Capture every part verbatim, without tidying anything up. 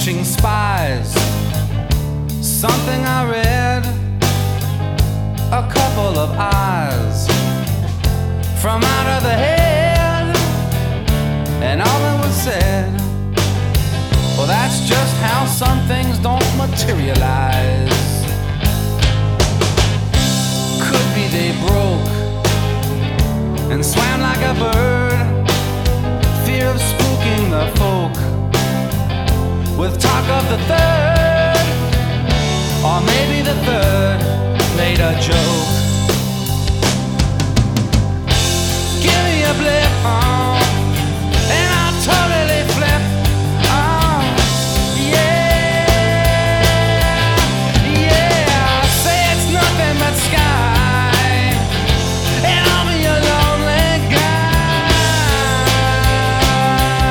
vanishing spies. Something I read, a couple of eyes from out of the head, and all that was said. Well, that's just how some things don't materialize. Could be they broke and swam like a bird, fear of spooking the folk with talk of the third, or maybe the third played a joke. Give me a blip, oh, and I'll totally flip. Oh, yeah, yeah. Say it's nothing but sky, and I'll be a lonely guy.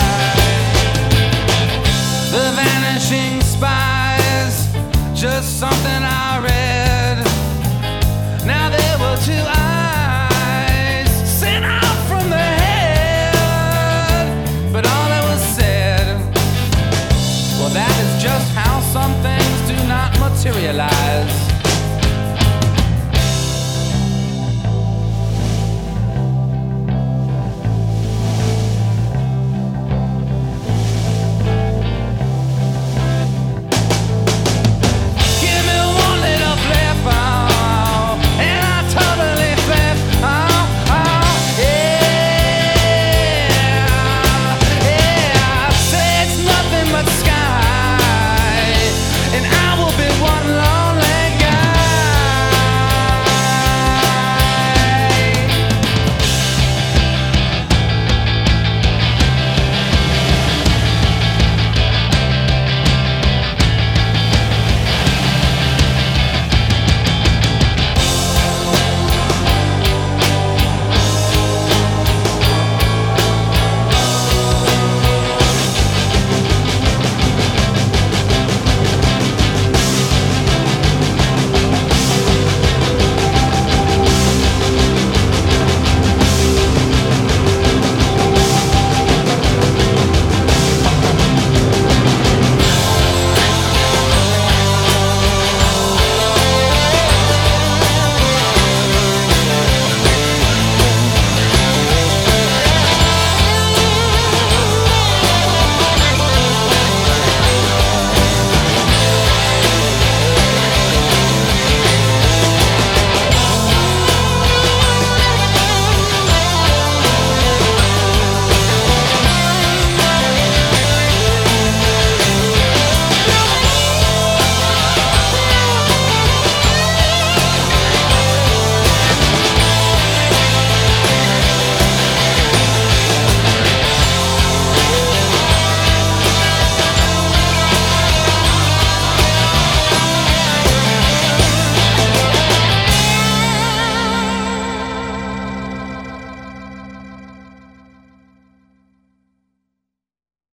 The vanishing spies, just something I read. Now there were two eyes sent out from the head, but all that was said, well, that is just how some things do not materialize.